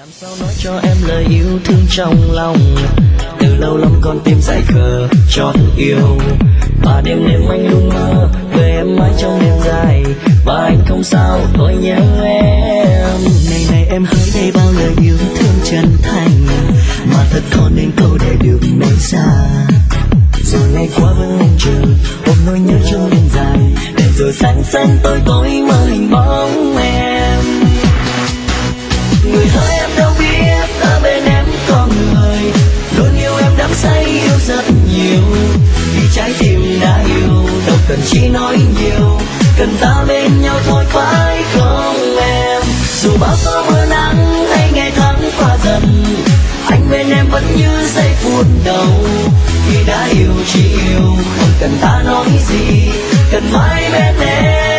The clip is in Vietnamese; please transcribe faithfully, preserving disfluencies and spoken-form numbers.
làm sao nói cho em lời yêu thương trong lòng, từ lâu lắm con tim dại khờ chót yêu. Và đêm đêm anh luôn mơ về em mãi trong đêm dài, và anh không sao tôi nhớ em. Này này em hỡi đây bao lời yêu thương chân thành, mà thật khó nên câu để được nói xa. Rồi ngày qua vẫn mong chờ ôm nỗi nhớ trong đêm dài, để rồi sáng sáng tối tối mơ hình bóng em. Người hỡi em đâu biết ở bên em có người luôn yêu em đắm say yêu rất nhiều, vì trái tim đã yêu đâu cần chỉ nói nhiều, cần ta bên nhau thôi phải không em. Dù bao tố mưa nắng hay ngày tháng qua dần, anh bên em vẫn như giây phút đầu. Vì đã yêu chỉ yêu không cần ta nói gì, cần mãi bên em.